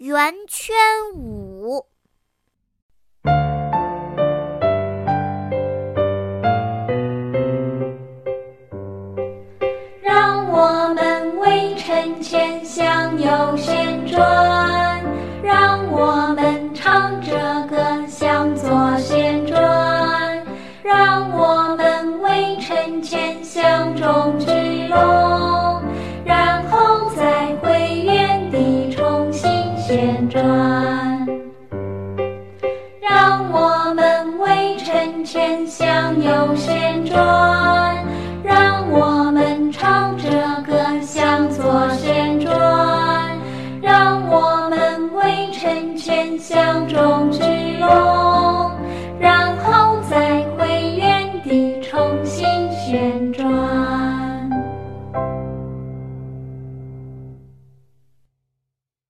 圆圈舞。 让我们为臣前向右旋转，让我们唱着歌向左旋转，让我们为臣前向中聚拢，然后再回原地重新旋转。让我们为臣前向右旋转，让我们唱着歌向左旋转，让我们为臣前向中